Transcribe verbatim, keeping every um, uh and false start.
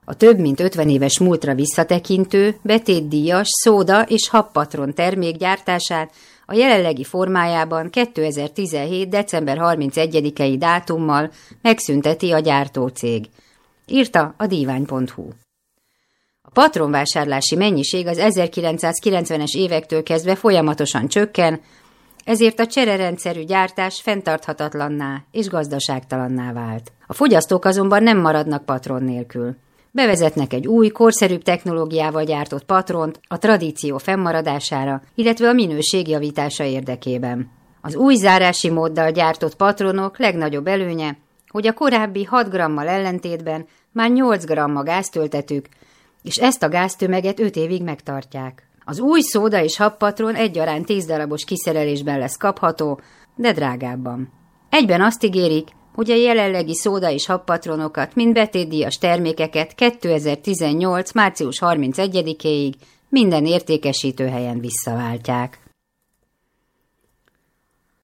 A több mint ötven éves múltra visszatekintő, betétdíjas szóda és habpatron termék gyártását a jelenlegi formájában kétezer-tizenhét. december harmincegyedikei dátummal megszünteti a gyártócég, írta a divány pont hu. A patronvásárlási mennyiség az ezerkilencszázkilencvenes évektől kezdve folyamatosan csökken, ezért a csererendszerű gyártás fenntarthatatlanná és gazdaságtalanná vált. A fogyasztók azonban nem maradnak patron nélkül. Bevezetnek egy új, korszerűbb technológiával gyártott patront a tradíció fennmaradására, illetve a minőség javítása érdekében. Az új zárási móddal gyártott patronok legnagyobb előnye, hogy a korábbi hat grammal ellentétben már nyolc gramma gáztöltetük, és ezt a gáztömeget öt évig megtartják. Az új szóda és habpatron egyaránt tíz darabos kiszerelésben lesz kapható, de drágábban. Egyben azt ígérik, hogy a jelenlegi szóda és habpatronokat, mint betétdíjas termékeket kétezer-tizennyolc. március harmincegyedikéig minden értékesítőhelyen visszaváltják.